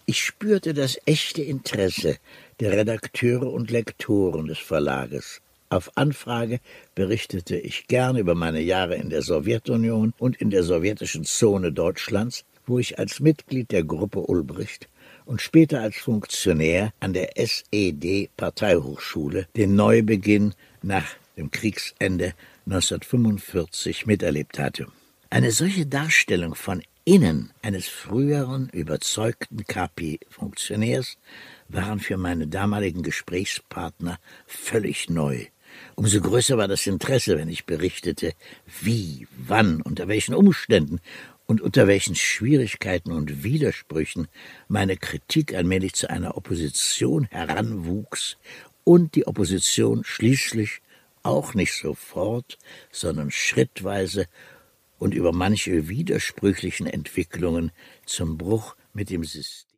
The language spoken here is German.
Ich spürte das echte Interesse der Redakteure und Lektoren des Verlages. Auf Anfrage berichtete ich gern über meine Jahre in der Sowjetunion und in der sowjetischen Zone Deutschlands, wo ich als Mitglied der Gruppe Ulbricht und später als Funktionär an der SED-Parteihochschule den Neubeginn nach dem Kriegsende 1945 miterlebt hatte. Eine solche Darstellung von innen eines früheren, überzeugten KP-Funktionärs waren für meine damaligen Gesprächspartner völlig neu. Umso größer war das Interesse, wenn ich berichtete, wie, wann, unter welchen Umständen und unter welchen Schwierigkeiten und Widersprüchen meine Kritik allmählich zu einer Opposition heranwuchs und die Opposition schließlich auch nicht sofort, sondern schrittweise und über manche widersprüchlichen Entwicklungen zum Bruch mit dem System